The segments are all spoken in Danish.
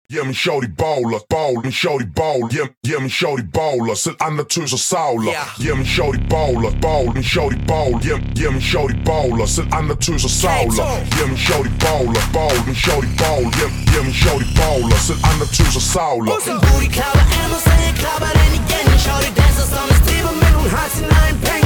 Jamen shorty bowler, men shorty bowl. Jamen shorty bowler, selv andre tøser savler. Jamen shorty bowler, men shorty bowl. Jamen shorty bowler, selv andre tøser savler. Jamen shorty bowler, men shorty bowl. Jamen shorty bowler, selv andre tøser savler. Hun booty klapper af mig, så jeg klapper den igen. Shorty danser som en stripper, men hun har sin egen penge.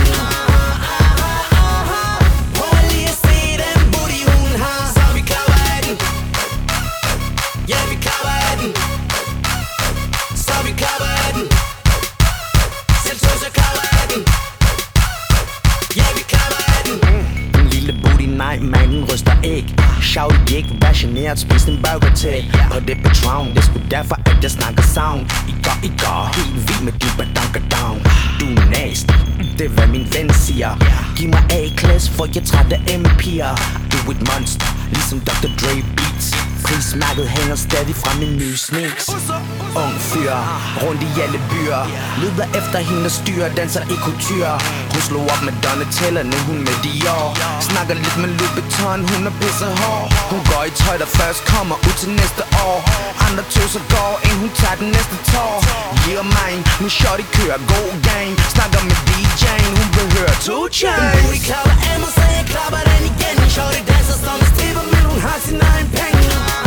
Prøv lige at se den booty hun har. Så vi klapper af den. Ja, vi klapper af den. Så vi klapper af den. Selv to så klapper af den. Ja, vi klapper af den. En lille booty, nej man, den ryster æg. Shouty gik, vær generet, spis en burger til. På det Patron, det er sgu derfor at jeg snakker sound. I går helt vild med de badankerdown. Du er nasty, det er hvad min ven siger. Giv mig A-klasse, for jeg træt af M-piger. Du er et monster, ligesom Dr. Dre Beats. Prismærket hænger stadig fra min nye sneaks. Ung fyr, rundt i alle byer. Leder efter hende og styrer, danser i couture. Hun slog op med Donatella, nu hun med Dior. Snakker lidt med Louis Vuitton, hun er pisse hård. Hun går i tøj, der først kommer ud til næste år. Andre tøser går, inden hun tager den næste tår. Yeah man, min shorty kører god gang. Snakker med DJ'en, hun behøver 2 chains. En booty klapper af mig, så jeg klapper den igen. Shorty danser som en stripper, men hun har sin egen penge.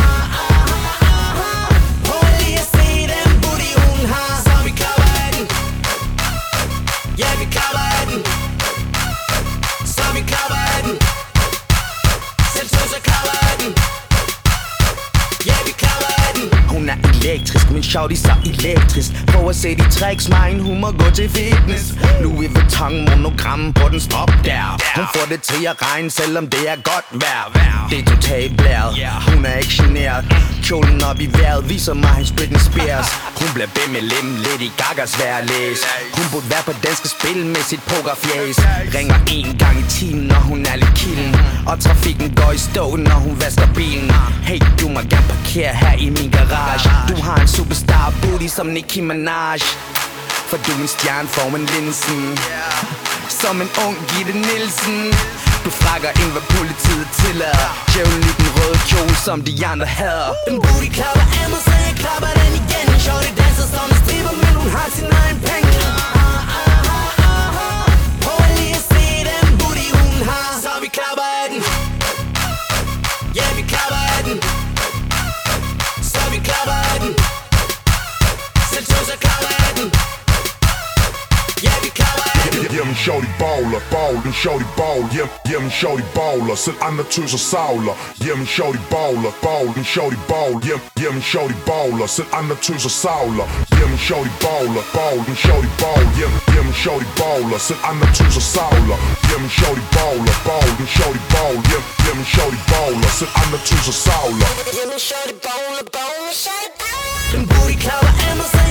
Prøv lige at se den booty hun har. Så vi klapper af den. Ja, vi klapper af den. Så vi klapper af den. Selv to så klapper af den. Ja, vi klapper af den. Hun er elektrisk, min shorty så elektrisk. Prøv at se de tricks, mine, hun må gå til fitness. Louis Vuitton monogram på den stop der. Hun får det til at regne, selvom det er godt vejr. Det er totalt blæret, hun er ikke generet. Kjolen op i vejret, viser mig hendes Britney Spears. Hun bliver bed med lem, lidt i Gagas svær at læse. Hun burde være på danske spil med sit pokerfjæs. Ringer 1 gang i timen, når hun er lidt kilden. Og trafikken går i stå, når hun vasker bilen. Hey, du må gerne parkere her i min garage. Du har en superstar booty som Nicki Minaj. For du er min stjerne formen linsen. Som en ung Gitte Nielsen. Du frakker ind, hvad politiet tillader. Djævlen i den røde kjole, som de andre hader. En booty klapper af mig, så jeg klapper den igen. Shorty danser som en stripper, men hun har sin egen penge. Prøv lige at se den booty hun har. Så vi klapper af den. Ja, vi klapper af den. Så vi klapper af den. Selv to så klapper af den. Ja, vi klapper af den. Jamen shorty bowler, den shorty bowl. Jamen shorty bowler, selv andre tøser savler. Jamen shorty bowler, den shorty bowl. Jamen shorty bowler, selv andre tøser savler. Jamen shorty bowler, den shorty bowl. Jamen shorty bowler, selv andre tøser savler. Jamen shorty bowler, den shorty bowl. Jamen shorty bowler, selv andre tøser savler. Jamen shorty bowler, shorty bowler. En booty klapper af mig, så